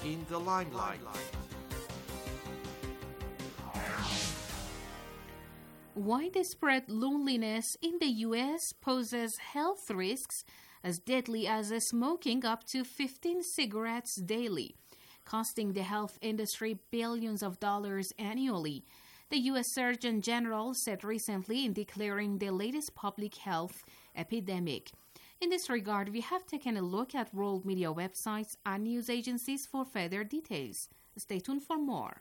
in the limelight. Widespread loneliness in the U.S. poses health risks as deadly as smoking up to 15 cigarettes daily, costing the health industry billions of dollars annually. The U.S. Surgeon General said recently in declaring the latest public health epidemic. In this regard, we have taken a look at world media websites and news agencies for further details. Stay tuned for more.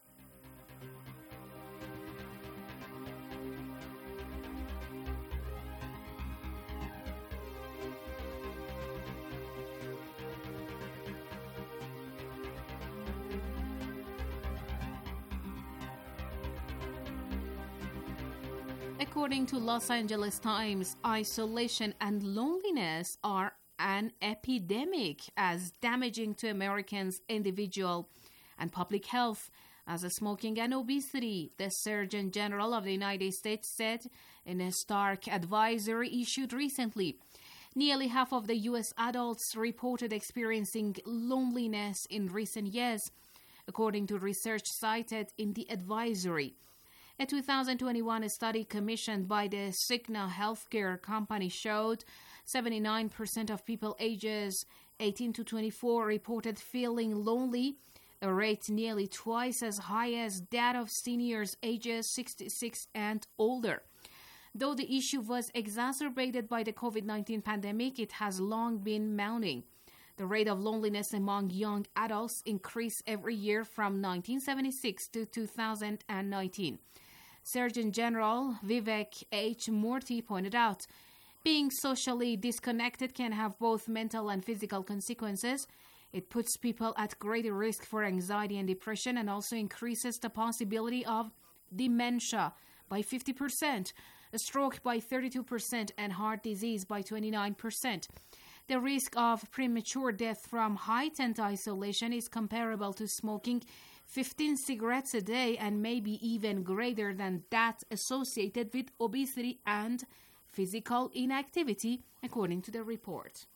According to Los Angeles Times, isolation and loneliness are an epidemic as damaging to Americans' individual and public health as smoking and obesity, the Surgeon General of the United States said in a stark advisory issued recently. Nearly half of the U.S. adults reported experiencing loneliness in recent years, according to research cited in the advisory. A 2021 study commissioned by the Cigna healthcare company showed 79% of people ages 18 to 24 reported feeling lonely, a rate nearly twice as high as that of seniors ages 66 and older. Though the issue was exacerbated by the COVID-19 pandemic, it has long been mounting. The rate of loneliness among young adults increased every year from 1976 to 2019. Surgeon General Vivek H. Murthy pointed out, being socially disconnected can have both mental and physical consequences. It puts people at greater risk for anxiety and depression and also increases the possibility of dementia by 50%, a stroke by 32%, and heart disease by 29%. The risk of premature death from heightened isolation is comparable to smoking 15 cigarettes a day and maybe even greater than that associated with obesity and physical inactivity, according to the report.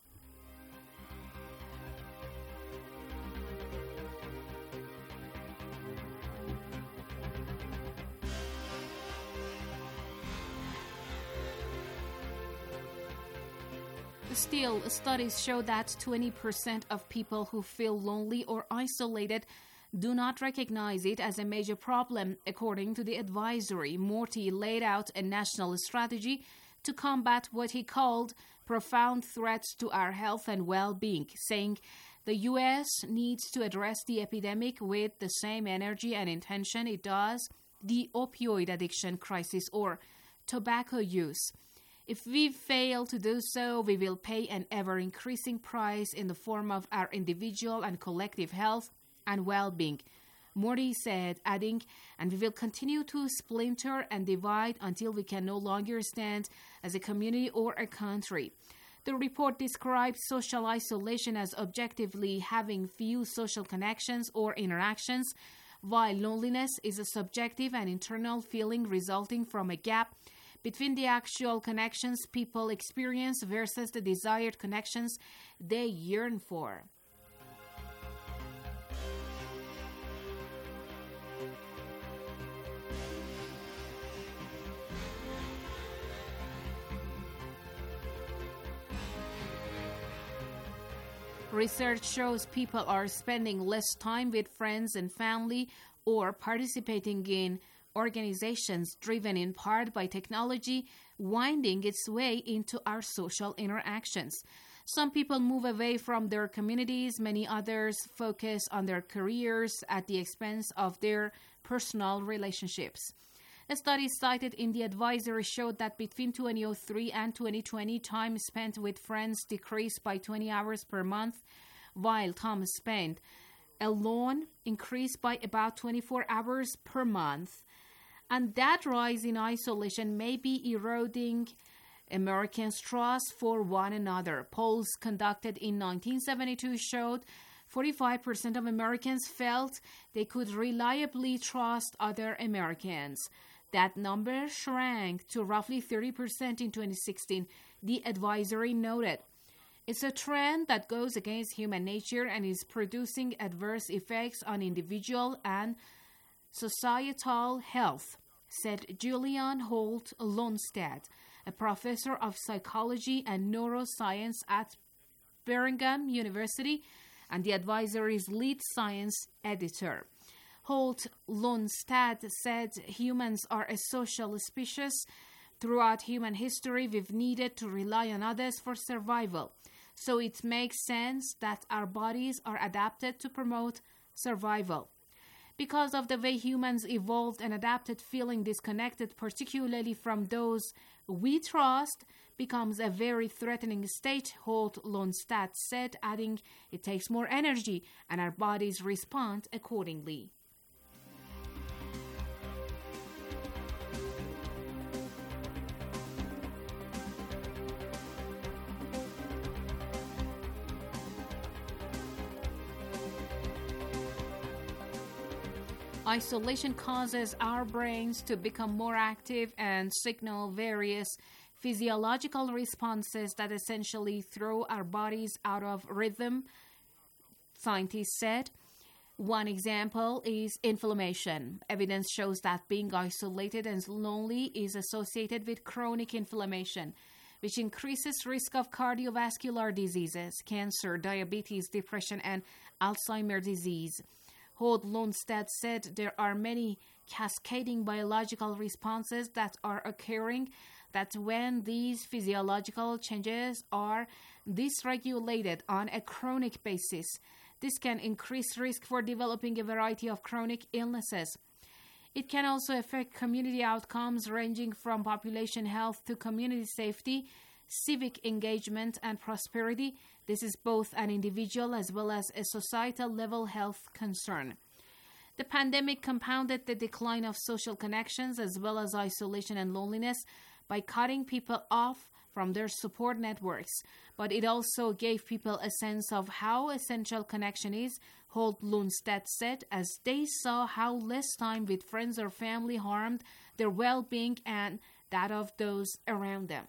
Still, studies show that 20% of people who feel lonely or isolated do not recognize it as a major problem. According to the advisory, Murthy laid out a national strategy to combat what he called profound threats to our health and well-being, saying the U.S. needs to address the epidemic with the same energy and intention it does the opioid addiction crisis or tobacco use. If we fail to do so, we will pay an ever-increasing price in the form of our individual and collective health and well-being, Murthy said, adding, and we will continue to splinter and divide until we can no longer stand as a community or a country. The report describes social isolation as objectively having few social connections or interactions, while loneliness is a subjective and internal feeling resulting from a gap between the actual connections people experience versus the desired connections they yearn for. Research shows people are spending less time with friends and family or participating in organizations driven in part by technology winding its way into our social interactions. Some people move away from their communities, many others focus on their careers at the expense of their personal relationships. A study cited in the advisory showed that between 2003 and 2020, time spent with friends decreased by 20 hours per month, while time spent alone increased by about 24 hours per month. And that rise in isolation may be eroding Americans' trust for one another. Polls conducted in 1972 showed 45% of Americans felt they could reliably trust other Americans. That number shrank to roughly 30% in 2016, the advisory noted. It's a trend that goes against human nature and is producing adverse effects on individual and societal health, said Julian Holt Lundstedt, a professor of psychology and neuroscience at Birmingham University and the advisory's lead science editor. Holt Lundstedt said humans are a social species. Throughout human history, we've needed to rely on others for survival. So it makes sense that our bodies are adapted to promote survival. Because of the way humans evolved and adapted, feeling disconnected, particularly from those we trust, becomes a very threatening state, Holt Lundstedt said, adding, it takes more energy and our bodies respond accordingly. Isolation causes our brains to become more active and signal various physiological responses that essentially throw our bodies out of rhythm, scientists said. One example is inflammation. Evidence shows that being isolated and lonely is associated with chronic inflammation, which increases risk of cardiovascular diseases, cancer, diabetes, depression, and Alzheimer's disease. Holt Lundstedt said there are many cascading biological responses that are occurring, that when these physiological changes are dysregulated on a chronic basis, this can increase risk for developing a variety of chronic illnesses. It can also affect community outcomes ranging from population health to community safety, civic engagement, and prosperity. This is both an individual as well as a societal level health concern. The pandemic compounded the decline of social connections as well as isolation and loneliness by cutting people off from their support networks, but it also gave people a sense of how essential connection is, Holt Lundstedt said, as they saw how less time with friends or family harmed their well-being and that of those around them.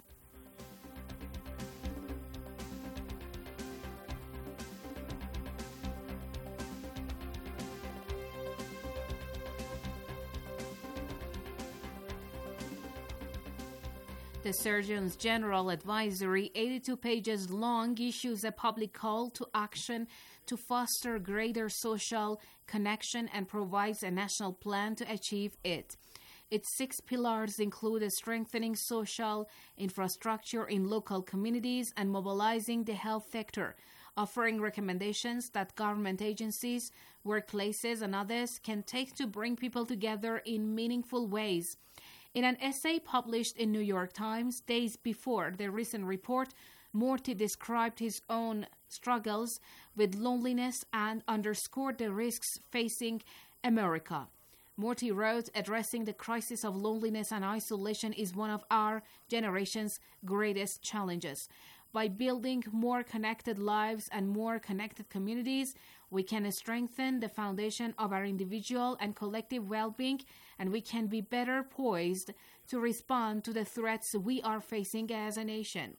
The Surgeon General Advisory, 82 pages long, issues a public call to action to foster greater social connection and provides a national plan to achieve it. Its 6 pillars include strengthening social infrastructure in local communities and mobilizing the health sector, offering recommendations that government agencies, workplaces, and others can take to bring people together in meaningful ways. In an essay published in New York Times days before the recent report, Morty described his own struggles with loneliness and underscored the risks facing America. Morty wrote, addressing the crisis of loneliness and isolation is one of our generation's greatest challenges. By building more connected lives and more connected communities, we can strengthen the foundation of our individual and collective well-being, and we can be better poised to respond to the threats we are facing as a nation.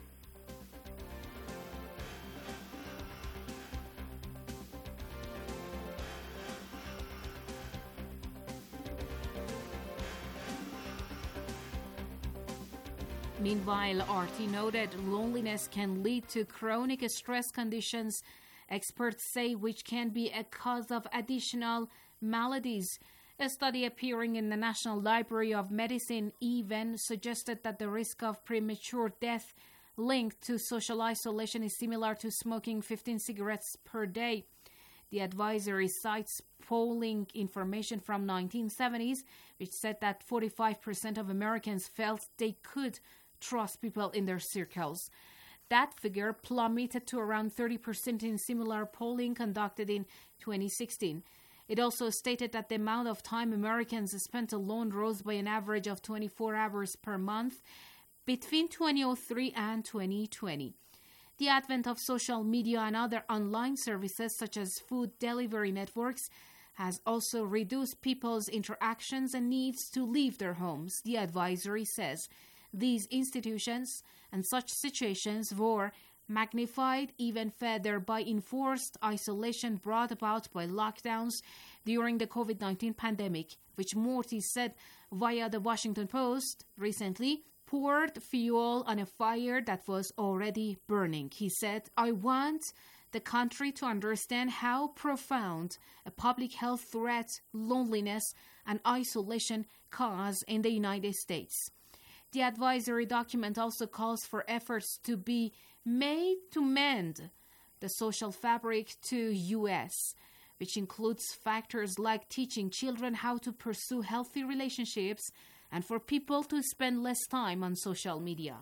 Meanwhile, RT noted loneliness can lead to chronic stress conditions, experts say, which can be a cause of additional maladies. A study appearing in the National Library of Medicine even suggested that the risk of premature death linked to social isolation is similar to smoking 15 cigarettes per day. The advisory cites polling information from 1970s, which said that 45% of Americans felt they could trust people in their circles. That figure plummeted to around 30% in similar polling conducted in 2016. It also stated that the amount of time Americans spent alone rose by an average of 24 hours per month between 2003 and 2020. The advent of social media and other online services such as food delivery networks has also reduced people's interactions and needs to leave their homes, the advisory says. These institutions and such situations were magnified even further by enforced isolation brought about by lockdowns during the COVID-19 pandemic, which Morty said via the Washington Post recently, poured fuel on a fire that was already burning. He said, "I want the country to understand how profound a public health threat loneliness and isolation cause in the United States." The advisory document also calls for efforts to be made to mend the social fabric to U.S., which includes factors like teaching children how to pursue healthy relationships and for people to spend less time on social media.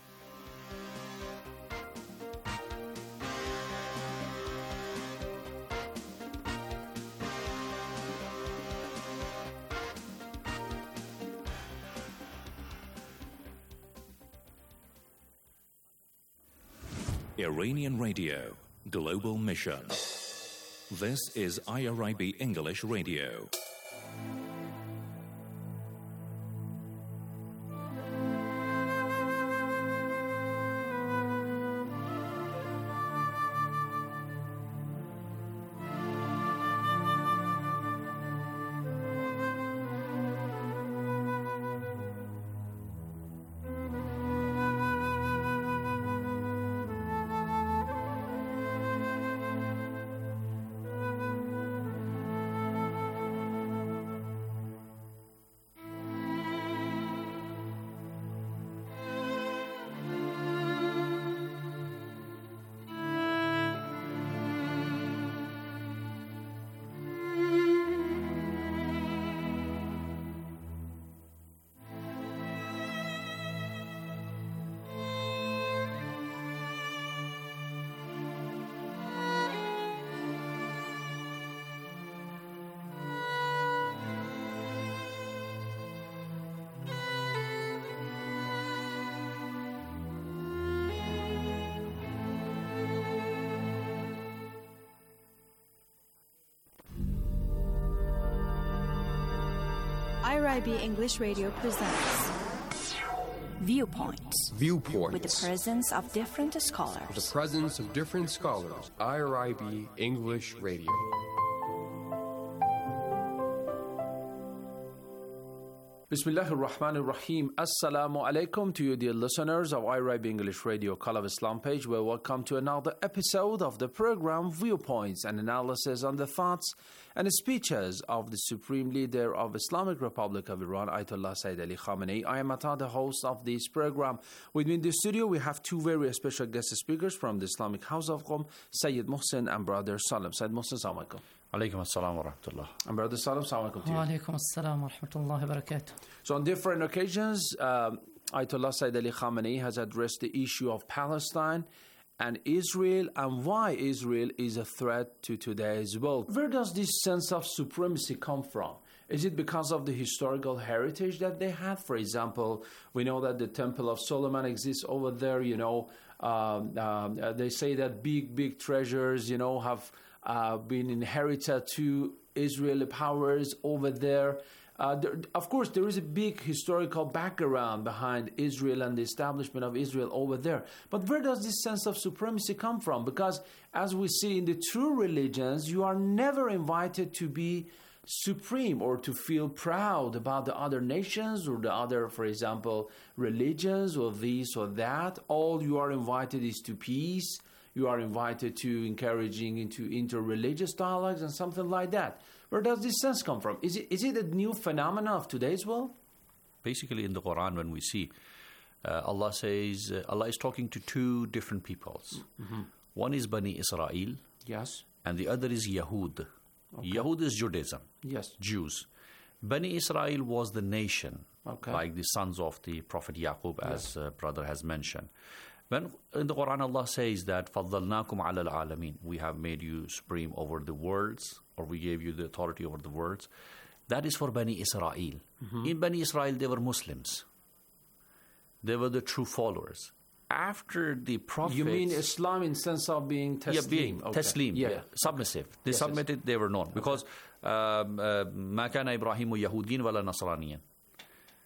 Iranian Radio, Global Mission. This is IRIB English Radio. IRIB English Radio presents Viewpoints. Viewpoints. With the presence of different scholars. The presence of different scholars. IRIB English Radio. Bismillah ar-Rahman ar-Rahim. Assalamu alaikum to you, dear listeners of IRIB English Radio Call of Islam page. Well, welcome to another episode of the program Viewpoints, an analysis on the thoughts and speeches of the Supreme Leader of Islamic Republic of Iran, Ayatollah Sayyid Ali Khamenei. I am Ata, the host of this program. With me in the studio, we have two very special guest speakers from the Islamic House of Qom, Sayyid Mohsen and Brother Salam. Sayyid Mohsen, assalamu alaikum. Alaikum assalam wa rahmatullah. And Brother Salam, assalamu alaikum to you. Wa alaikum assalam wa rahmatullahi wa barakatuh. So on different occasions, Ayatollah Sayyid Ali Khamenei has addressed the issue of Palestine and Israel and why Israel is a threat to today's world. Where does this sense of supremacy come from? Is it because of the historical heritage that they had? For example, we know that the Temple of Solomon exists over there. They say that big treasures, have been inherited to Israeli powers over there. Of course, there is a big historical background behind Israel and the establishment of Israel over there. But where does this sense of supremacy come from? Because as we see in the true religions, you are never invited to be supreme or to feel proud about the other nations or the other, for example, religions or this or that. All you are invited is to peace. You are invited to encouraging into interreligious dialogues and something like that. Where does this sense come from? Is it a new phenomenon of today's world? Basically, in the Quran, when we see Allah says, Allah is talking to two different peoples. Mm-hmm. One is Bani Israel. Yes. And the other is Yahud. Okay. Yahud is Judaism. Yes. Jews. Bani Israel was the nation, okay, like the sons of the Prophet Yaqub, as brother has mentioned. When in the Quran, Allah says that فَضَّلْنَاكُمْ عَلَى الْعَالَمِينَ, we have made you supreme over the worlds, or we gave you the authority over the worlds. That is for Bani Israel. Mm-hmm. In Bani Israel, they were Muslims. They were the true followers. After the prophets... You mean Islam in sense of being taslim? Yeah, being taslim, yeah. Submissive. They submitted, they were known. Because مَا كَانَ إِبْرَاهِيمُ يَهُودِيًّا وَلَا نَصْرَانِيًّا.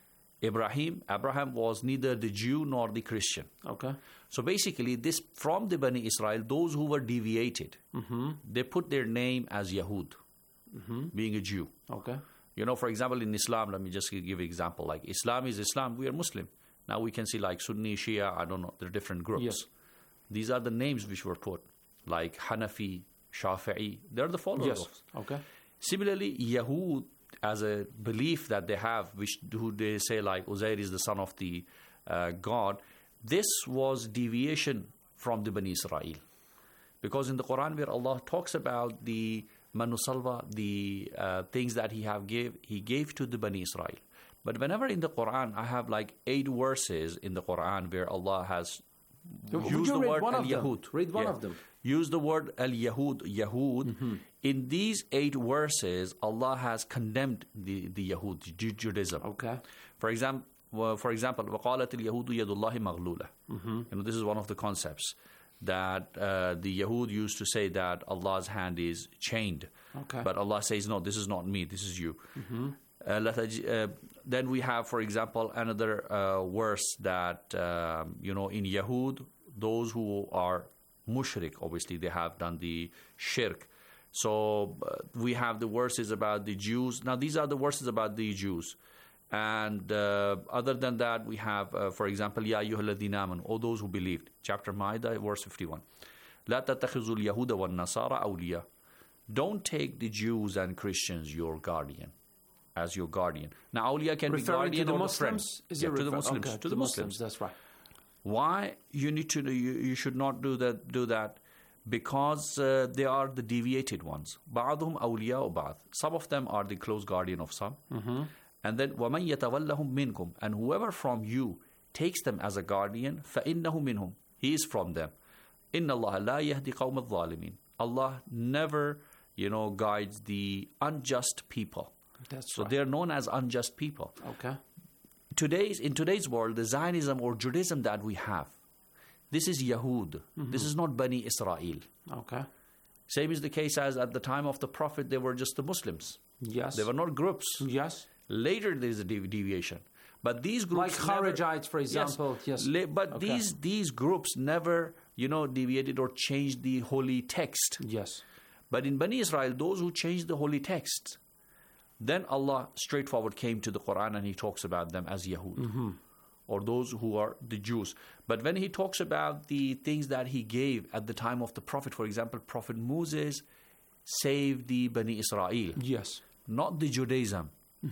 Abraham was neither the Jew nor the Christian. Okay. So basically, this from the Bani Israel, those who were deviated, they put their name as Yahud, being a Jew. Okay. You know, for example, in Islam, let me just give an example. Like Islam is Islam, we are Muslim. Now we can see like Sunni, Shia, I don't know, there are different groups. Yes. These are the names which were put, like Hanafi, Shafi'i. They're the followers. Yes. Okay. Similarly, Yahud, as a belief that they have, who they say like Uzair is the son of the God, this was deviation from the Bani Israel. Because in the Quran where Allah talks about the Manu Salwa, the things that He gave to the Bani Israel. But whenever in the Quran, I have like 8 verses in the Quran where Allah has used the word Al-Yahud. Read one of them. Use the word Yahud. In these 8 verses, Allah has condemned the Yahud, Judaism. Okay. For example, وَقَالَتِ الْيَهُودُ يَدُ اللَّهِ مَغْلُولَةً. You know, this is one of the concepts that the Yahud used to say that Allah's hand is chained. Okay. But Allah says, no, this is not me, this is you. Then we have, for example, another verse that, in Yahud, those who are mushrik, obviously they have done the shirk. So we have the verses about the Jews. Now these are the verses about the Jews. And other than that, we have, for example, Ya ayyuhalladhina amanu, all those who believed. Chapter Ma'idah, verse 51. La tattakhizul yahuda wan nasara awliya. Don't take the Jews and Christians as your guardian. Now, awliya can be guardian or friend. To the Muslims. Okay, to the Muslims. That's right. Why you should not do that? Because they are the deviated ones. بَعْضُهُمْ أَوْلِيَاءُ بَعْضٍ. Some of them are the close guardian of some. And then وَمَنْ يَتَوَلَّهُمْ مِنْكُمْ. And whoever from you takes them as a guardian, فَإِنَّهُ مِنْهُمْ. He is from them. إِنَّ اللَّهَ لَا يَهْدِي قَوْمَ الظَّالِمِينَ. Allah never, guides the unjust people. That's so right. they are known as unjust people. Okay. In today's world, the Zionism or Judaism that we have, this is Yahud. This is not Bani Israel. Okay. Same is the case as at the time of the Prophet, they were just the Muslims. Yes. They were not groups. Yes. Later, there is a deviation. But these groups like Kharijites, for example. Yes. But okay. these groups never, deviated or changed the holy text. Yes. But in Bani Israel, those who changed the holy text, then Allah straightforward came to the Quran and He talks about them as Yahud. Or those who are the Jews. But when He talks about the things that He gave at the time of the Prophet, for example, Prophet Moses saved the Bani Israel. Yes. Not the Judaism.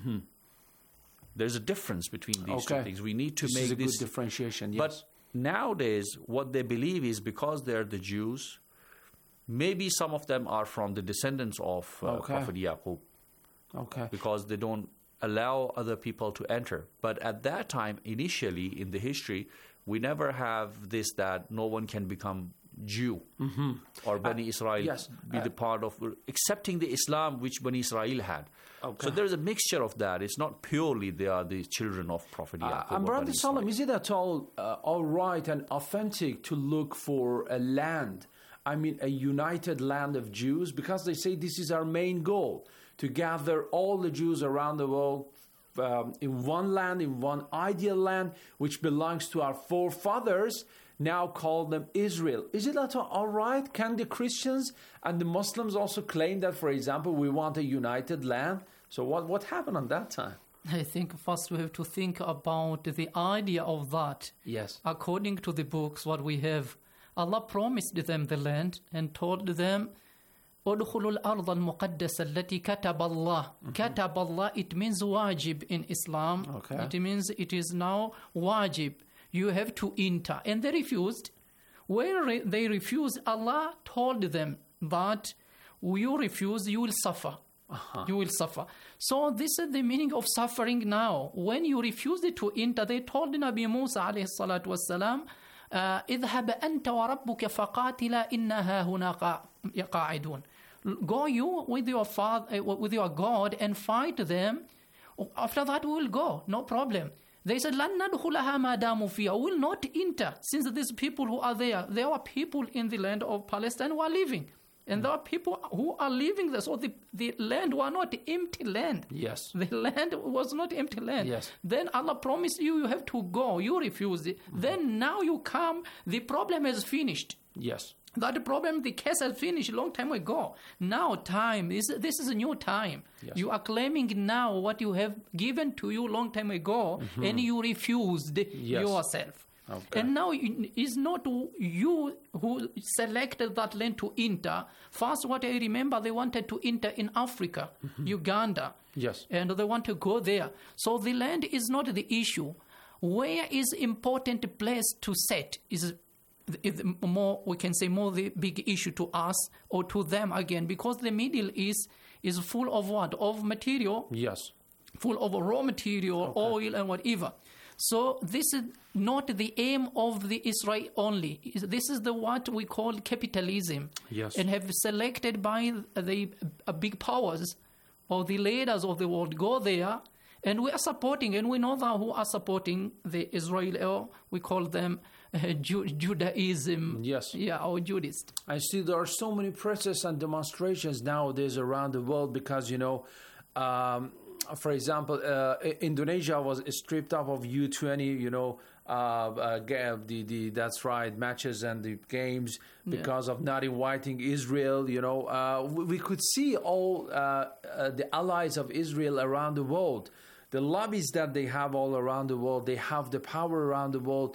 There's a difference between these two things. We need to make this. This is a this good differentiation, yes. But nowadays, what they believe is because they're the Jews, maybe some of them are from the descendants of Prophet Yaqub. Okay. Because they don't allow other people to enter. But at that time, initially in the history, we never have this that no one can become Jew or Bani Israel be the part of accepting the Islam which Bani Israel had. Okay. So there's a mixture of that. It's not purely they are the children of Prophet Yaqub. And Brother Salam, is it at all right and authentic to look for a land, a united land of Jews? Because they say this is our main goal, to gather all the Jews around the world in one land, in one ideal land, which belongs to our forefathers, now call them Israel. Is it at all right? Can the Christians and the Muslims also claim that, for example, we want a united land? So what happened on that time? I think first we have to think about the idea of that. Yes. According to the books, what we have, Allah promised them the land and told them, "Udkhulul al-ardh al-muqaddasa allati kataba Allah." Kataba Allah, it means wajib in Islam. Okay. It means it is now wajib. You have to enter. And they refused. When they refused, Allah told them that you refuse, you will suffer. You will suffer. So this is the meaning of suffering now. When you refused to enter, they told Nabi Musa alayhi salatu wassalam, اذهب أنت وربك فقاتلا إنها هنا قاعدون. Go you with your father, with your God and fight them. After that we will go, no problem. They said, لَن نَدْخُلَهَا مَا دَامُوا فِيهَا. We will not enter, since these people who are there are people in the land of Palestine who are living. And there are people who are living there. So the land was not empty land. Yes. The land was not empty land. Yes. Then Allah promised you have to go. You refused it. Then now you come. The problem has finished. Yes. That problem, the case has finished a long time ago. Now this is a new time. Yes. You are claiming now what you have given to you long time ago, and you refused yourself. Okay. And now it's not you who selected that land to enter. First, what I remember, they wanted to enter in Africa, Uganda. Yes. And they want to go there. So the land is not the issue. Where is important place to set is more, we can say, more the big issue to us or to them again, because the Middle East is full of what? Of material. Yes. Full of raw material, oil and whatever. So this is not the aim of the Israel only. This is what we call capitalism. Yes. And have selected by the big powers or the leaders of the world go there, and we are supporting, and we know that who are supporting the Israel, we call them Judaism. Yes. Yeah, or Judaist. I see there are so many protests and demonstrations nowadays around the world because, for example, Indonesia was stripped off of U20, that's right, matches and the games because of not inviting Israel. We could see all the allies of Israel around the world, the lobbies that they have all around the world. They have the power around the world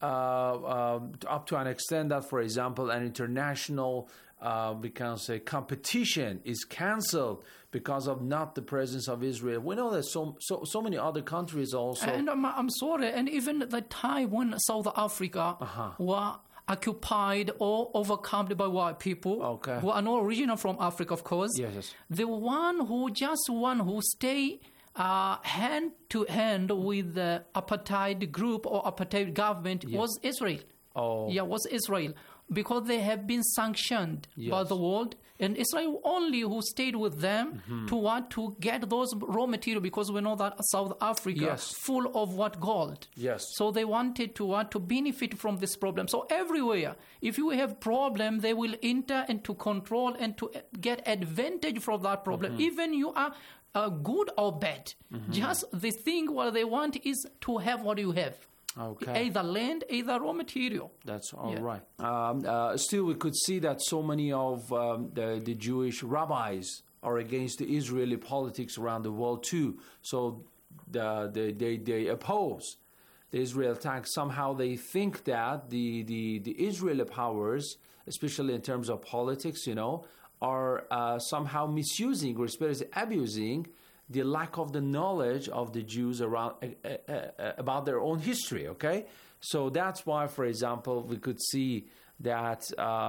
up to an extent that, for example, an international we can say competition is cancelled because of not the presence of Israel. We know that so many other countries also. And I'm sorry, and even the time when South Africa were occupied or overcome by white people who are not original from Africa, of course. Yes. The one who stay hand to hand with the apartheid group or apartheid government was Israel. Was Israel. Because they have been sanctioned by the world, and Israel only who stayed with them to get those raw material, because we know that South Africa full of gold. Yes. So they wanted to benefit from this problem. So everywhere, if you have problem, they will enter and to control and to get advantage from that problem. Even you are good or bad. Just the thing what they want is to have what you have. Okay. Either land, either raw material. That's all right. Still, we could see that so many of the Jewish rabbis are against the Israeli politics around the world too. So they oppose the Israel attack. Somehow they think that the Israeli powers, especially in terms of politics, are somehow misusing or especially abusing the lack of the knowledge of the Jews around about their own history. Okay, so that's why, for example, we could see that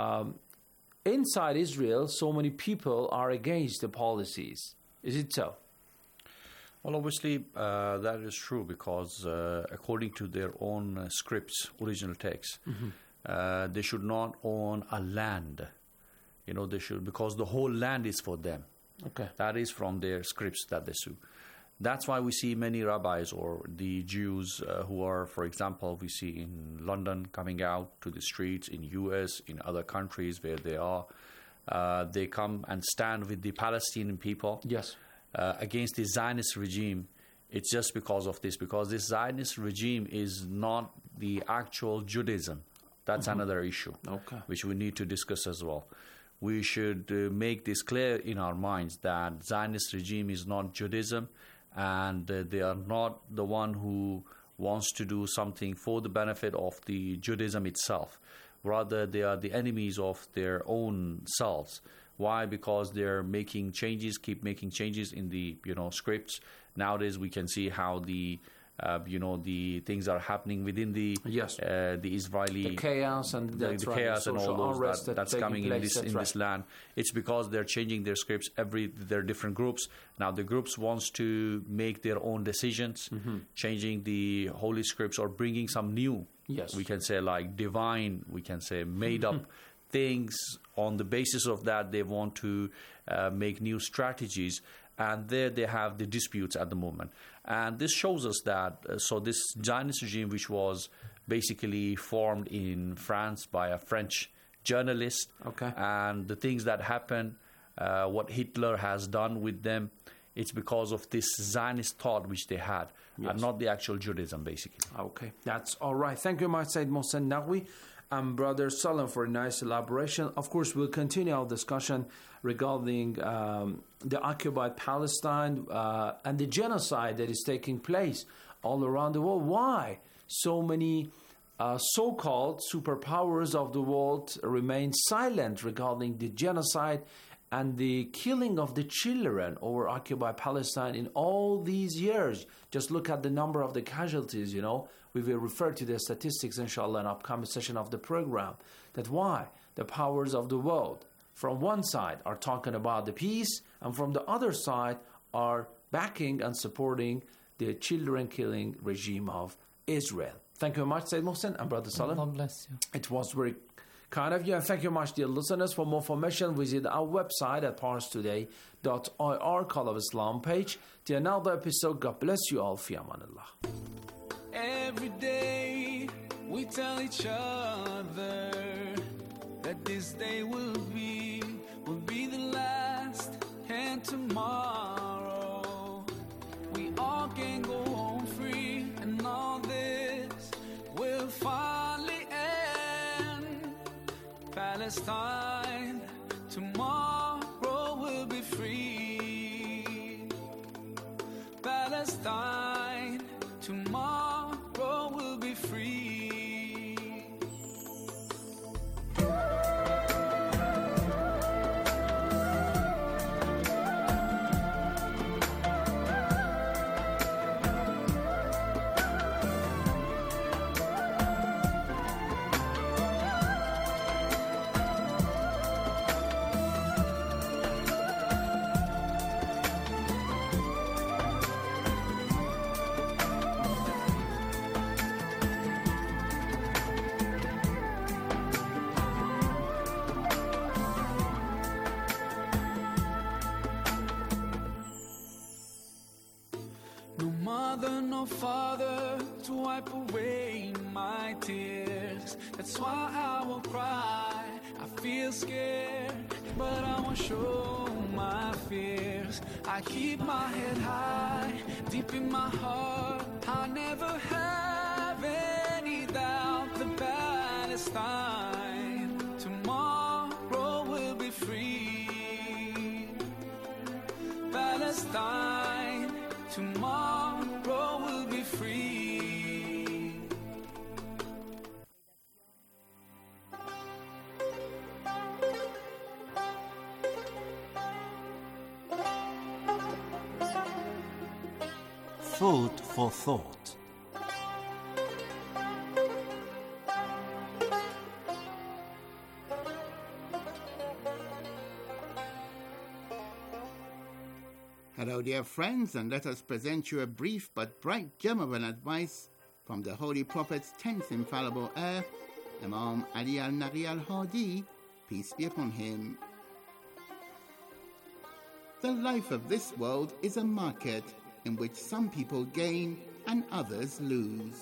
inside Israel, so many people are against the policies. Is it so? Well, obviously, that is true because according to their own scripts, original texts, they should not own a land. They should, because the whole land is for them. Okay. That is from their scripts that they sue. That's why we see many rabbis or the Jews who are, for example, we see in London coming out to the streets, in US, in other countries where they are. They come and stand with the Palestinian people against the Zionist regime. It's just because of this, because this Zionist regime is not the actual Judaism. That's another issue, which we need to discuss as well. We should make this clear in our minds that Zionist regime is not Judaism, and they are not the one who wants to do something for the benefit of the Judaism itself. Rather, they are the enemies of their own selves. Why? Because they're making changes, keep making changes in the scripts. Nowadays, we can see how the things are happening within the Israeli chaos and the chaos and all those that's coming in this land. It's because they're changing their scripts. They're different groups now. The groups wants to make their own decisions, changing the holy scripts or bringing some new. We can say like divine. We can say made up things. On the basis of that, they want to make new strategies. And there they have the disputes at the moment. And this shows us that, so this Zionist regime, which was basically formed in France by a French journalists, Okay. and the things that happen, what Hitler has done with them, it's because of this Zionist thought which they had, and not the actual Judaism, basically. Okay, that's all right. Thank you much, Said Mohsen Naqvi and Brother Salam, for a nice elaboration. Of course, we'll continue our discussion regarding the occupied Palestine and the genocide that is taking place all around the world. Why so many so-called superpowers of the world remain silent regarding the genocide and the killing of the children over occupied Palestine in all these years? Just look at the number of the casualties, you know. We will refer to the statistics, inshallah, in upcoming session of the program. That why the powers of the world, from one side, are talking about the peace, and from the other side are backing and supporting the children-killing regime of Israel. Thank you very much, Sayyid Mohsen and Brother Salam. God bless you. It was very kind of you, and thank you much, dear listeners. For more information, visit our website at parstoday.ir, Call of Islam page. Till another episode, God bless you all. Fi amanillah. Every day we tell each other that this day will be the last, and tomorrow we all can go home free, and all this will finally end. Palestine, tomorrow will be free. Palestine, tomorrow will be free. No mother, no father to wipe away my tears. That's why I will cry. I feel scared, but I won't show my fears. I keep my head high, deep in my heart. I never have any doubt that Palestine tomorrow will be free. Palestine, tomorrow will be free. Food for thought. Hello, dear friends, and let us present you a brief but bright gem of an advice from the Holy Prophet's 10th infallible heir, Imam Ali al-Naqi al-Hadi, peace be upon him. The life of this world is a market in which some people gain and others lose.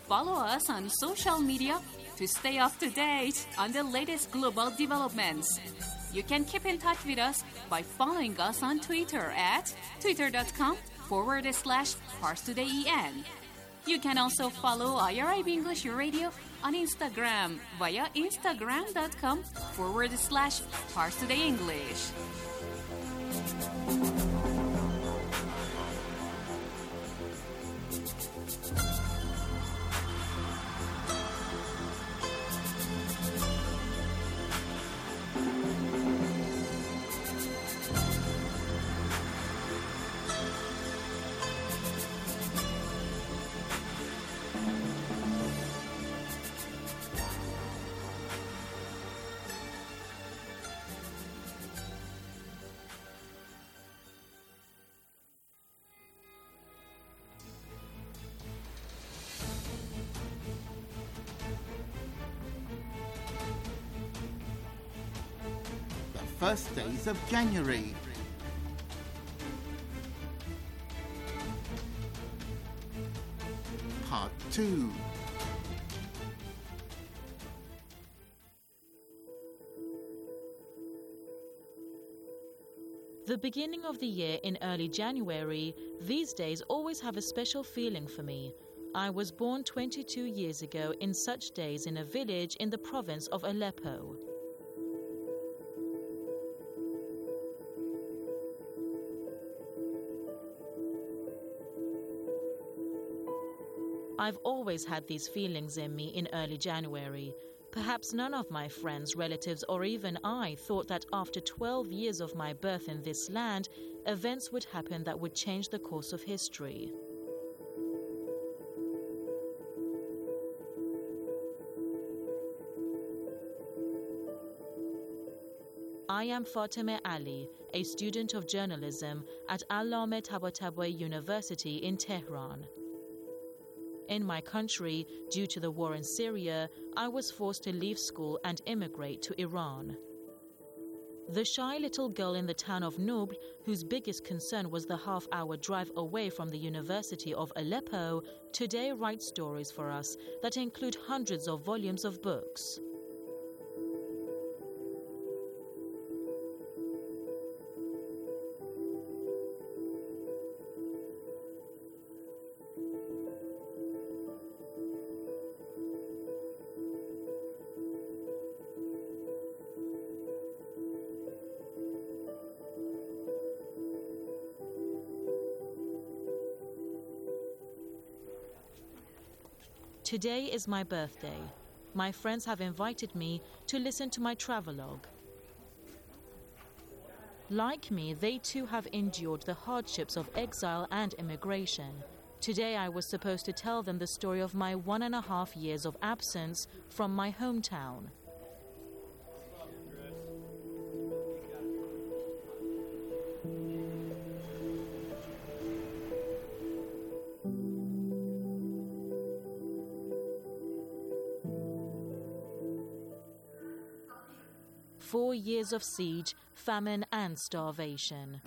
Follow us on social media to stay up to date on the latest global developments. You can keep in touch with us by following us on Twitter at twitter.com/ParsTodayEN. You can also follow IRIB English Radio on Instagram via instagram.com/ParsTodayEnglish. First days of January. Part 2. The beginning of the year in early January, these days always have a special feeling for me. I was born 22 years ago in such days in a village in the province of Aleppo. I've always had these feelings in me in early January. Perhaps none of my friends, relatives, or even I thought that after 12 years of my birth in this land, events would happen that would change the course of history. I am Fatemeh Ali, a student of journalism at Allame Tabatabai University in Tehran. In my country, due to the war in Syria, I was forced to leave school and immigrate to Iran. The shy little girl in the town of Nubl, whose biggest concern was the half-hour drive away from the University of Aleppo, today writes stories for us that include hundreds of volumes of books. Today is my birthday. My friends have invited me to listen to my travelogue. Like me, they too have endured the hardships of exile and immigration. Today I was supposed to tell them the story of my 1.5 years of absence from my hometown. Four years of siege, famine and starvation.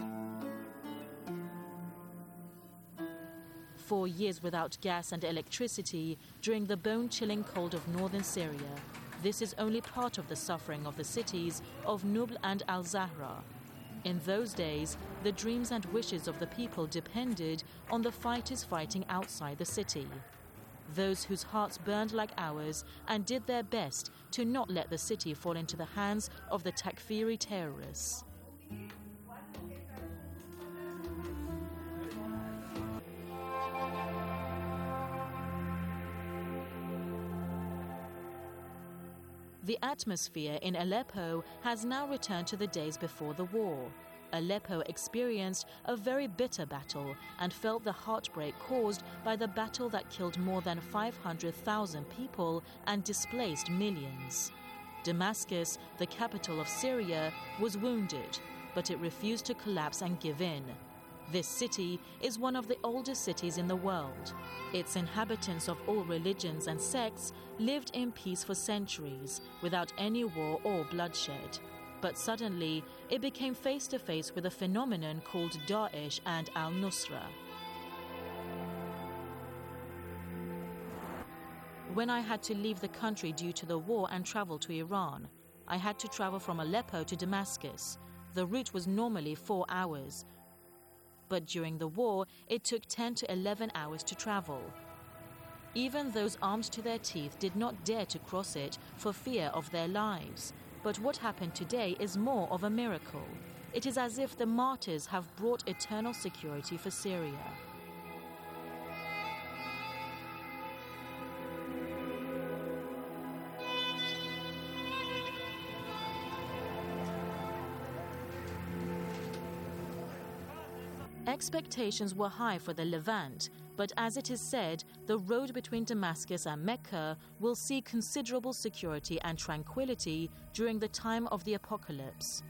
4 years without gas and electricity during the bone-chilling cold of northern Syria. This is only part of the suffering of the cities of Nubl and Al-Zahra. In those days, the dreams and wishes of the people depended on the fighters fighting outside the city. Those whose hearts burned like ours and did their best to not let the city fall into the hands of the Takfiri terrorists. The atmosphere in Aleppo has now returned to the days before the war. Aleppo experienced a very bitter battle and felt the heartbreak caused by the battle that killed more than 500,000 people and displaced millions. Damascus, the capital of Syria, was wounded, but it refused to collapse and give in. This city is one of the oldest cities in the world. Its inhabitants of all religions and sects lived in peace for centuries, without any war or bloodshed. But suddenly, it became face-to-face with a phenomenon called Daesh and al-Nusra. when I had to leave the country due to the war and travel to Iran. I had to travel from Aleppo to Damascus. The route was normally 4 hours, but during the war, it took 10 to 11 hours to travel. Even those armed to their teeth did not dare to cross it for fear of their lives. But what happened today is more of a miracle. It is as if the martyrs have brought eternal security for Syria. Expectations were high for the Levant, but as it is said, the road between Damascus and Mecca will see considerable security and tranquility during the time of the apocalypse.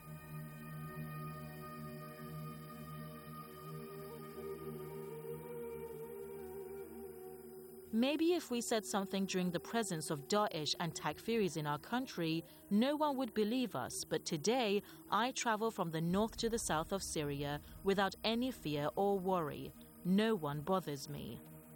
Maybe if we said something during the presence of Daesh and Takfiris in our country, no one would believe us, but today I travel from the north to the south of Syria without any fear or worry. No one bothers me.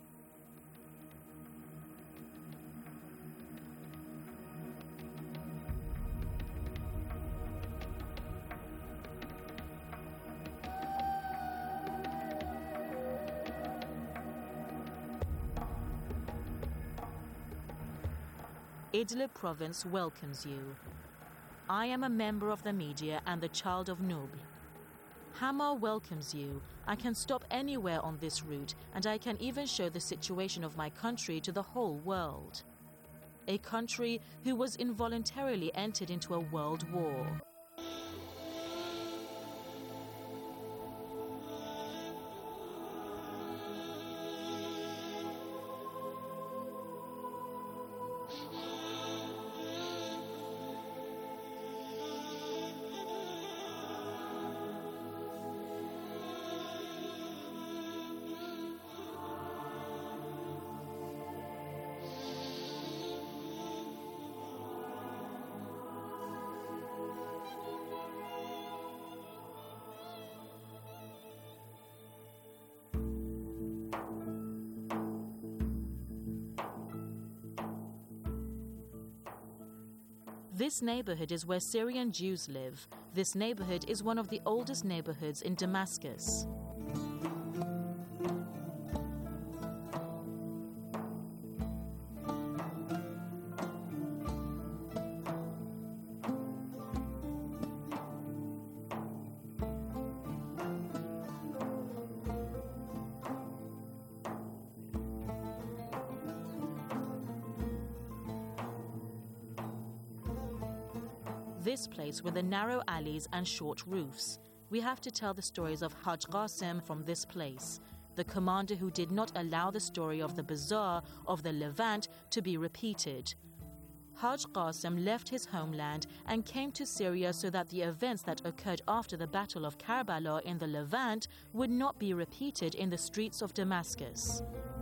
Idlib province welcomes you. I am a member of the media and the child of Nubl. Hama welcomes you. I can stop anywhere on this route, and I can even show the situation of my country to the whole world. A country who was involuntarily entered into a world war. This neighborhood is where Syrian Jews live. This neighborhood is one of the oldest neighborhoods in Damascus. This place with the narrow alleys and short roofs. We have to tell the stories of Haj Qasim from this place, the commander who did not allow the story of the bazaar of the Levant to be repeated. Haj Qasim left his homeland and came to Syria so that the events that occurred after the Battle of Karbala in the Levant would not be repeated in the streets of Damascus.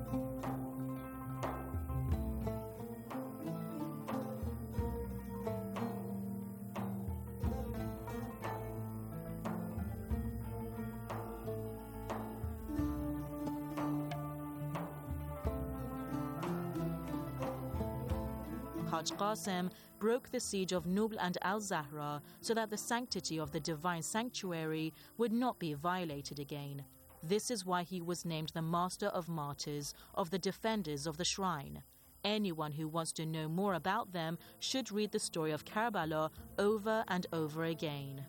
Haj Qasim broke the siege of Nubl and al-Zahra so that the sanctity of the divine sanctuary would not be violated again. This is why he was named the Master of Martyrs, of the defenders of the shrine. Anyone who wants to know more about them should read the story of Karbala over and over again.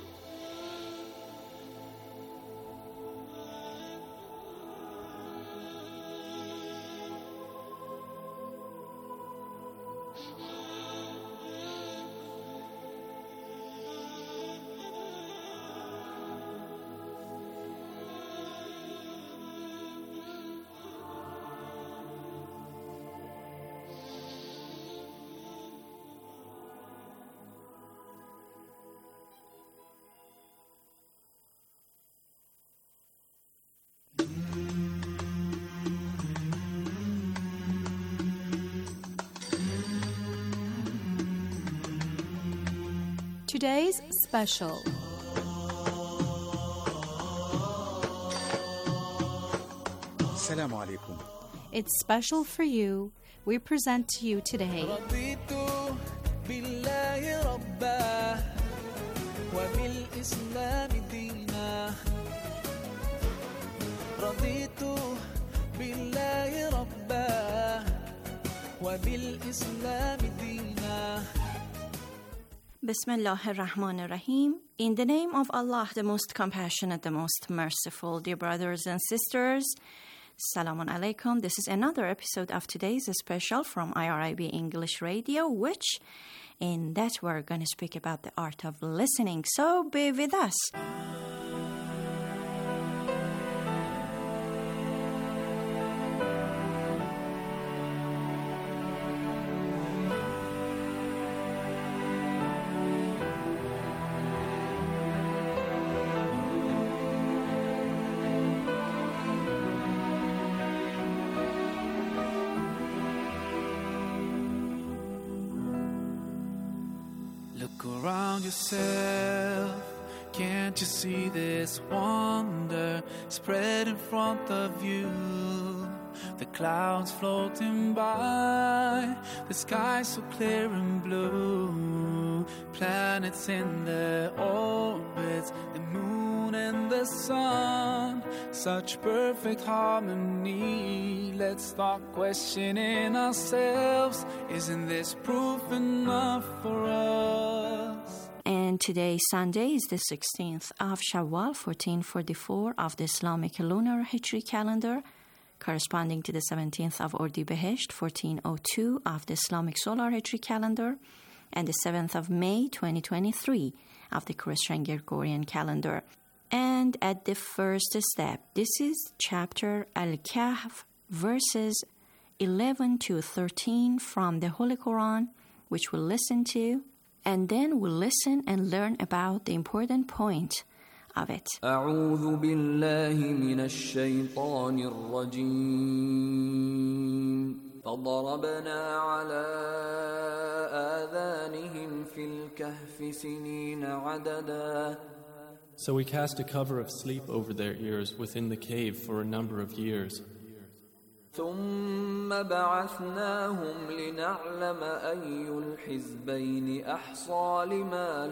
Today's special. Assalamu alaikum. It's special for you we present to you today. رضيت بالله ربا وبالإسلام دينا رضيت بالله ربا وبالإسلام دينا Bismillah ar-Rahman ar-Rahim. In the name of Allah, the most compassionate, the most merciful. Dear brothers and sisters, Salamun alaikum. This is another episode of today's special from IRIB English Radio, which in that we're going to speak about the art of listening. So be with us. Look around yourself, can't you see this wonder spread in front of you? The clouds floating by, the sky so clear and blue, planets in their orbits, the moon and the sun, such perfect harmony. Let's start questioning ourselves, isn't this proof enough for us? And today, Sunday, is the 16th of Shawwal, 1444 of the Islamic lunar Hijri calendar, corresponding to the 17th of Ordi-Behesht, 1402 of the Islamic solar Hijri calendar, and the 7th of May, 2023 of the Christian Gregorian calendar. And at the first step, this is chapter Al-Kahf, verses 11 to 13 from the Holy Quran, which we'll listen to, and then we'll listen and learn about the important point of it. أعوذ بالله من الشيطان الرجيم فضربنا على آذانهم في الكهف سنين عددا. So we cast a cover of sleep over their ears within the cave for a number of years. ثم بعثناهم لنعلم أي الحزبين أحصى لما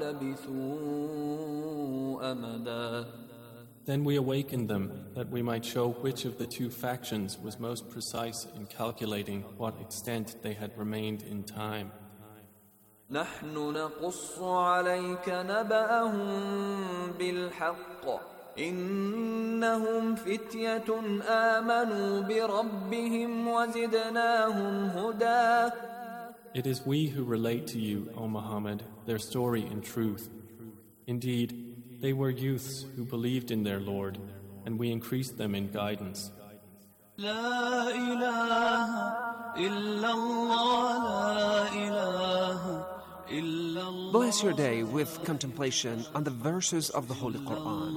لبثوا أمدا. Then we awakened them, that we might show which of the two factions was most precise in calculating what extent they had remained in time. نحن نقص عليك نبأهم بالحق إنهم فتية آمنوا بربهم وزدناهم هدى. It is we who relate to you, O Muhammad, their story in truth. Indeed, they were youths who believed in their Lord, and we increased them in guidance. لا إله إلا الله لا إله. Bless your day with contemplation on the verses of the Holy Quran.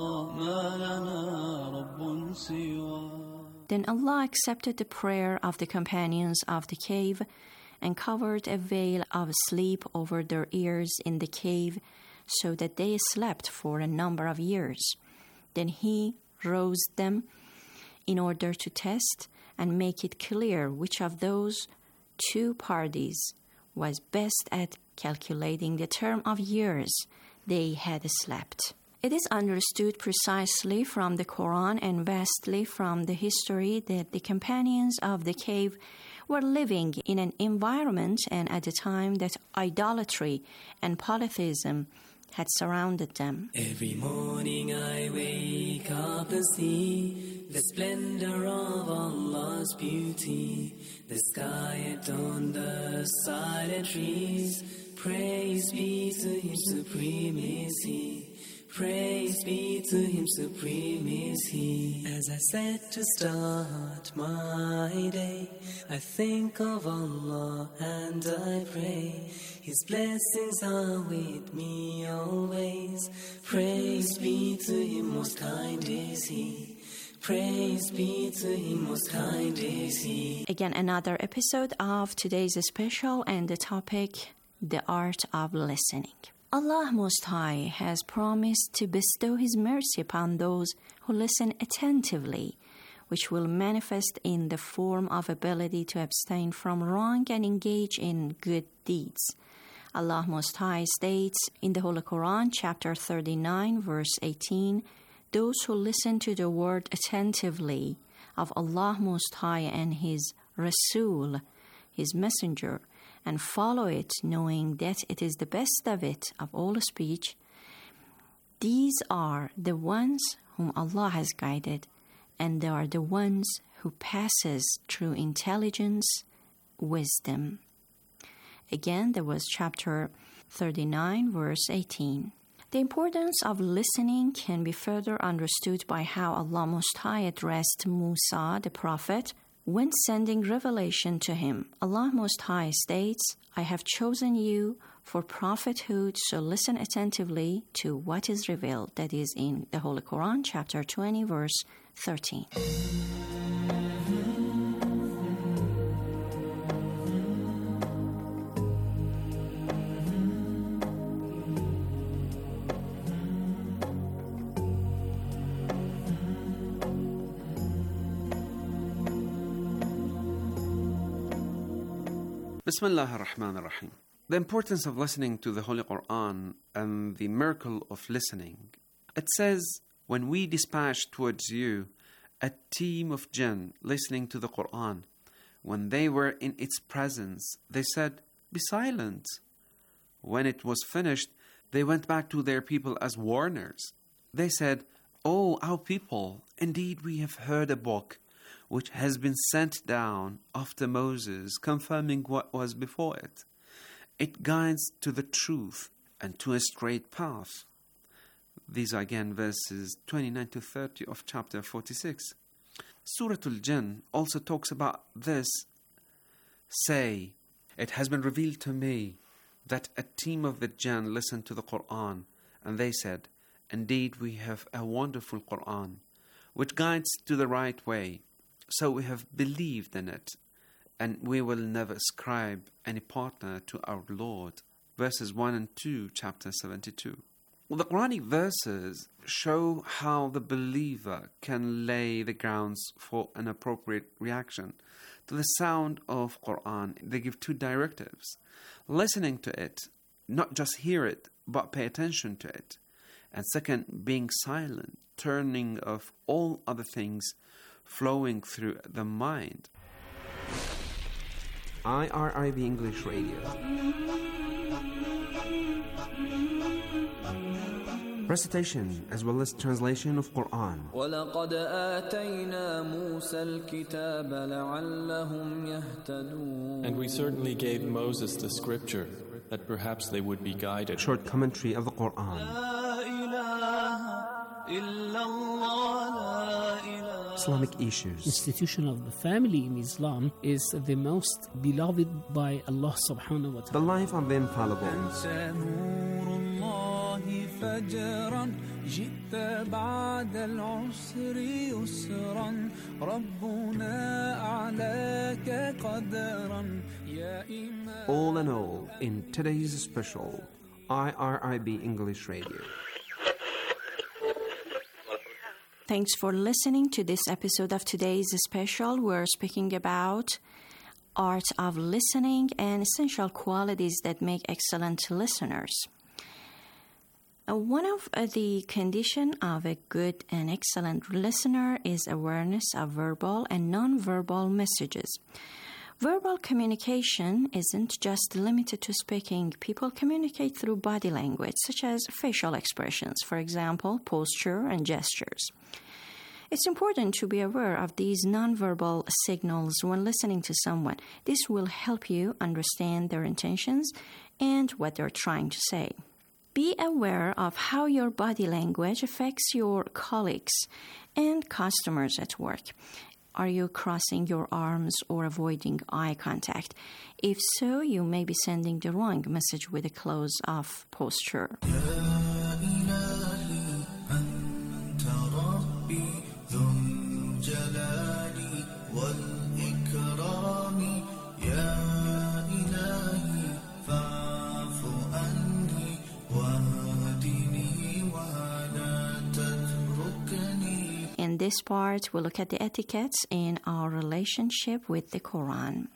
Then Allah accepted the prayer of the companions of the cave and covered a veil of sleep over their ears in the cave so that they slept for a number of years. Then He rose them in order to test and make it clear which of those two parties was best at calculating the term of years they had slept. It is understood precisely from the Quran and vastly from the history that the companions of the cave were living in an environment and at a time that idolatry and polytheism had surrounded them. Every morning I wake up and see the splendor of Allah's beauty, the sky adorned, the silent trees. Praise be to Him, supreme is He. Praise be to Him, supreme is He. As I set to start my day, I think of Allah and I pray. His blessings are with me always. Praise be to Him, most kind is He. Praise be to Him, most kind is He. Again, another episode of today's special, and the topic, the art of listening. Allah Most High has promised to bestow His mercy upon those who listen attentively which will manifest in the form of ability to abstain from wrong and engage in good deeds. Allah Most High states in the Holy Quran, chapter 39, verse 18, "Those who listen to the word attentively of Allah Most High and His Rasul, His Messenger, and follow it, knowing that it is the best of it, of all speech, these are the ones whom Allah has guided, and they are the ones who passes through intelligence, wisdom." Again, there was chapter 39, verse 18. The importance of listening can be further understood by how Allah Most High addressed Musa, the prophet, when sending revelation to him. Allah Most High states, "I have chosen you for prophethood, so listen attentively to what is revealed." That is in the Holy Quran, chapter 20, verse 13. Bismillah ar-Rahman ar-Rahim. The importance of listening to the Holy Quran and the miracle of listening. It says, "When we dispatched towards you a team of jinn listening to the Quran, when they were in its presence, they said, 'Be silent.' When it was finished, they went back to their people as warners. They said, 'O our people, indeed we have heard a book which has been sent down after Moses, confirming what was before it. It guides to the truth and to a straight path.'" These are again verses 29 to 30 of chapter 46. Surah Al-Jinn also talks about this. "Say, it has been revealed to me that a team of the jinn listened to the Quran, and they said, 'Indeed we have a wonderful Quran, which guides to the right way. So we have believed in it, and we will never ascribe any partner to our Lord." Verses 1 and 2, chapter 72. Well, the Quranic verses show how the believer can lay the grounds for an appropriate reaction to the sound of Quran. They give two directives: listening to it, not just hear it, but pay attention to it. And second, being silent, turning off all other things flowing through the mind. IRIB English Radio. Recitation as well as translation of Quran. وَلَقَدْ آتَيْنَا مُوسَى الْكِتَابَ لَعَلَّهُمْ يَهْتَدُونَ. And we certainly gave Moses the scripture, that perhaps they would be guided. Short commentary of the Quran. Islamic issues. Institution of the family in Islam is the most beloved by Allah subhanahu wa ta'ala. The life of the infallible. All in all, in today's special IRIB English Radio. Thanks for listening to this episode of today's special. We're speaking about art of listening and essential qualities that make excellent listeners. One of the conditions of a good and excellent listener is awareness of verbal and non-verbal messages. Verbal communication isn't just limited to speaking. People communicate through body language, such as facial expressions, for example, posture and gestures. It's important to be aware of these nonverbal signals when listening to someone. This will help you understand their intentions and what they're trying to say. Be aware of how your body language affects your colleagues and customers at work. Are you crossing your arms or avoiding eye contact? If so, you may be sending the wrong message with a close-off posture. In this part, we'll look at the etiquettes in our relationship with the Quran.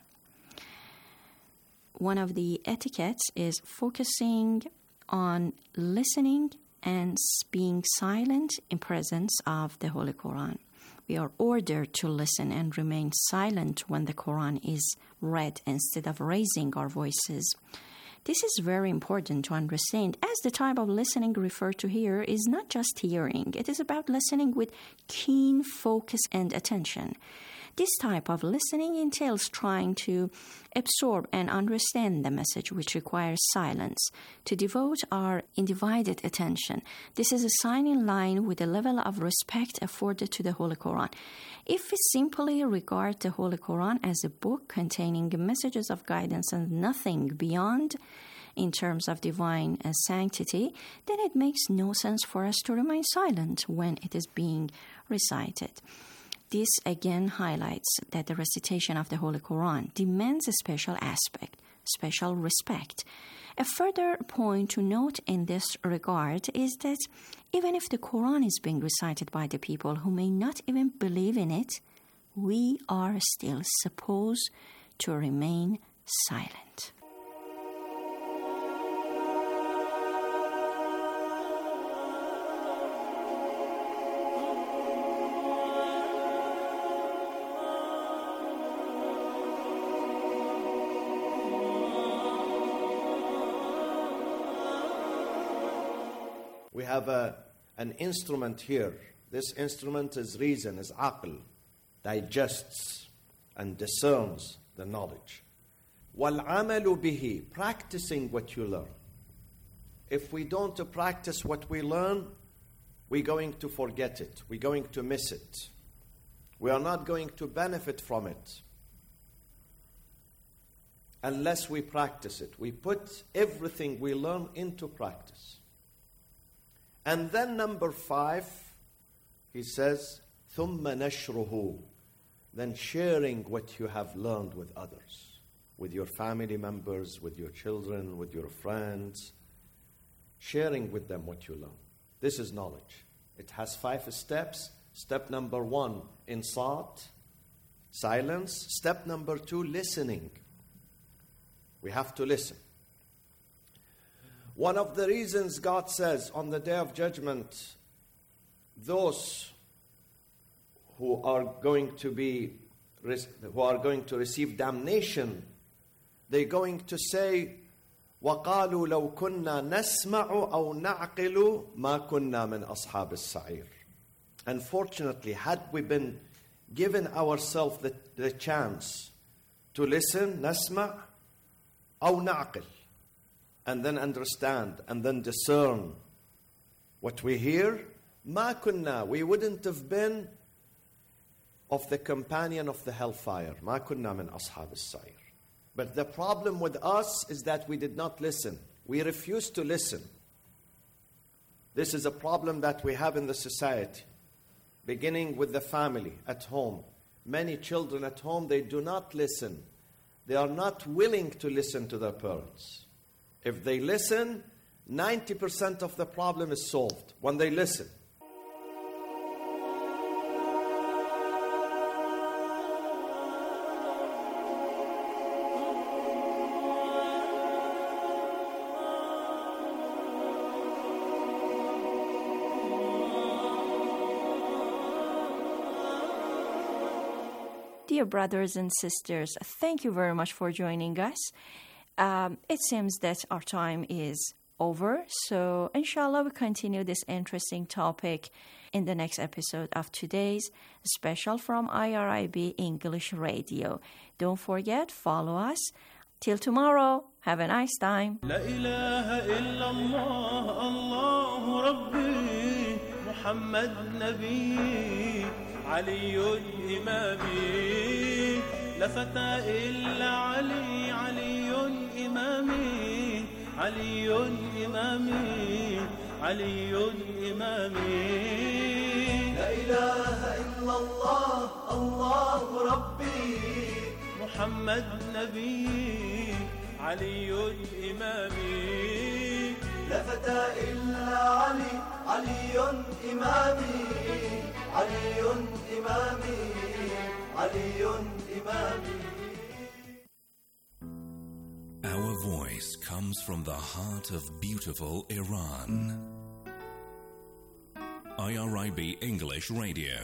One of the etiquettes is focusing on listening and being silent in presence of the Holy Quran. We are ordered to listen and remain silent when the Quran is read instead of raising our voices. This is very important to understand, as the type of listening referred to here is not just hearing. It is about listening with keen focus and attention. This type of listening entails trying to absorb and understand the message, which requires silence, to devote our undivided attention. This is a sign in line with the level of respect afforded to the Holy Quran. If we simply regard the Holy Quran as a book containing messages of guidance and nothing beyond in terms of divine sanctity, then it makes no sense for us to remain silent when it is being recited. This again highlights that the recitation of the Holy Quran demands a special aspect, special respect. A further point to note in this regard is that even if the Quran is being recited by the people who may not even believe in it, we are still supposed to remain silent. We have an instrument here. This instrument is reason, is aql, digests and discerns the knowledge. وَالْعَمَلُ بِهِ, practicing what you learn. If we don't practice what we learn, we're going to forget it. We're going to miss it. We are not going to benefit from it unless we practice it. We put everything we learn into practice. And then number 5, he says, ثُمَّ نَشْرُهُ, then sharing what you have learned with others, with your family members, with your children, with your friends, sharing with them what you learn. This is knowledge. It has 5 steps. Step number 1, insat, silence. Step number 2, listening. We have to listen. One of the reasons God says on the Day of Judgment, those who are going to receive damnation, they're going to say, وَقَالُوا لَوْ كُنَّا نَسْمَعُ أَوْ نَعْقِلُ مَا كُنَّا مِنْ أَصْحَابِ السَّعِيرِ. Unfortunately, had we been given ourselves the chance to listen, نَسْمَعُ أَوْ نَعْقِلُ, and then understand, and then discern what we hear, مَا كُنَّا, we wouldn't have been of the companion of the hellfire. مَا كُنَّا مِنْ أَصْحَابِ السَّعِيرِ. But the problem with us is that we did not listen. We refused to listen. This is a problem that we have in the society, beginning with the family at home. Many children at home, they do not listen. They are not willing to listen to their parents. If they listen, 90% of the problem is solved when they listen. Dear brothers and sisters, thank you very much for joining us. It seems that our time is over, so inshallah we'll continue this interesting topic in the next episode of today's special from IRIB English Radio. Don't forget, follow us. Till tomorrow, have a nice time. لا إله إلا الله الله ربي محمد نبي علي إمامي لا فتى إلا علي علي إمامي علي إمامي علي إمامي لا إله إلا الله الله ربي محمد نبي علي إمامي لا فتى إلا علي علي إمامي علي إمامي علي إمامي. Our voice comes from the heart of beautiful Iran. IRIB English Radio.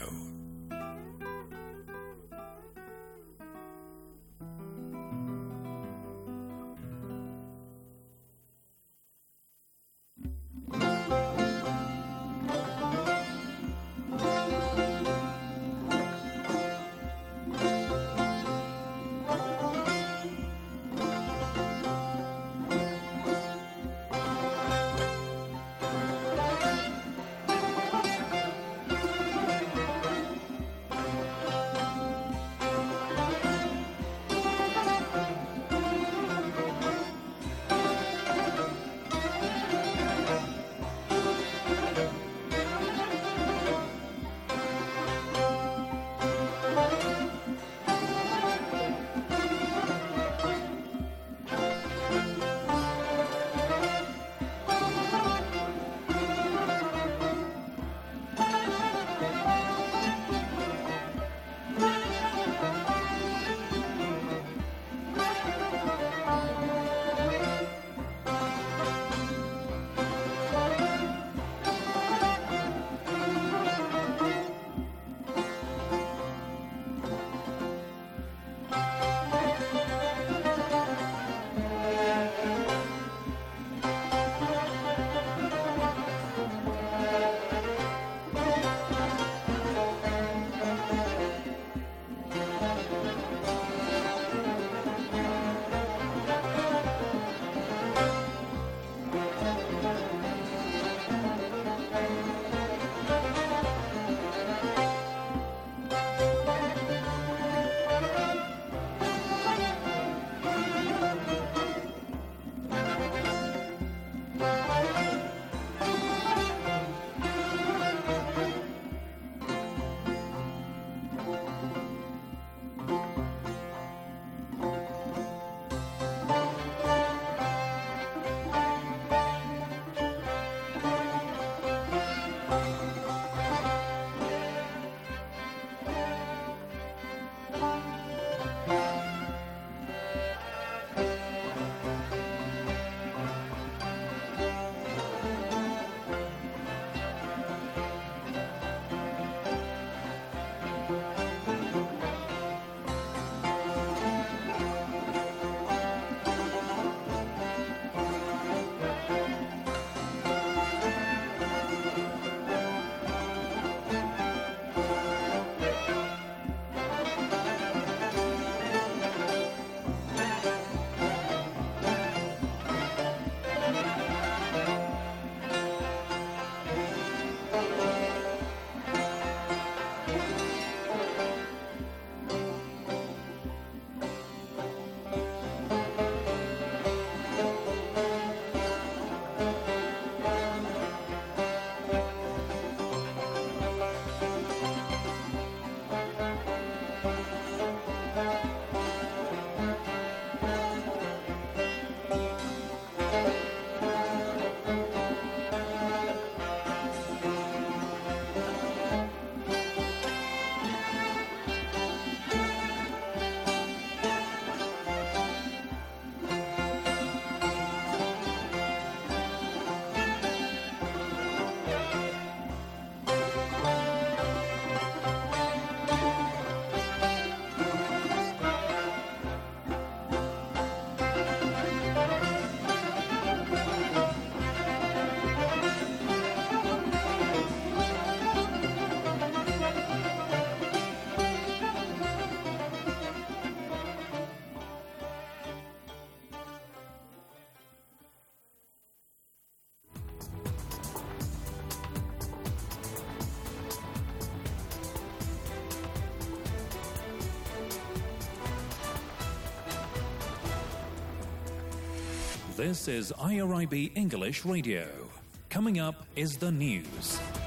This is IRIB English Radio. Coming up is the news.